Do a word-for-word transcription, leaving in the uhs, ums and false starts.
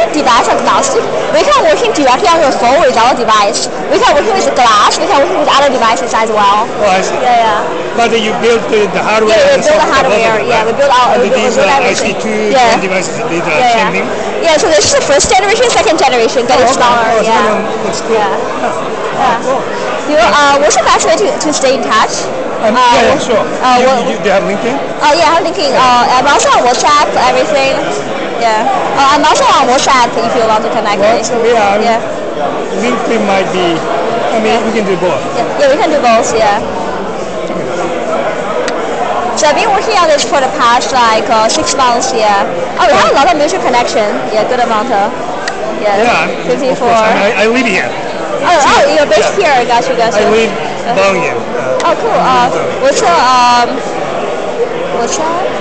device agnostic. We can working directly on your phone with our device. We can working with glass. We can working with other devices as well. Oh, I see. Yeah, yeah. But you build the, the hardware. Yeah, we and build the software hardware. above it, Yeah, right? we build our. And We build, these we build uh, I everything. C two Yeah. devices, these are Yeah, same yeah. thing? Yeah, so this is the first generation, second generation, getting Oh, okay. smaller. Oh, yeah. second one looks cool. Yeah. Yeah. Yeah. Cool. Do you, uh, what's the best way to, to stay in touch? Um, Uh, yeah, yeah, sure. uh, you, what- you, do you have LinkedIn? Oh yeah, I'm thinking. Uh, I'm also on WhatsApp, everything. Yeah. Uh, I'm also on WhatsApp if you want to connect Well, me. yeah, I mean, Yeah. LinkedIn might be, I mean, we can do both. Yeah. Yeah, we can do both. Yeah. So I've been working on this for the past like uh, six months. Yeah. Oh, we have a lot of mutual connection. Yeah, good amount of. Yeah. Yeah, I'm- of fifty-four. course. I, mean, I, I live here. Oh, oh, you're based Yeah. here. Got you, got I you. live Dongyan. Uh, Oh, cool. Uh, what's your um, what's that?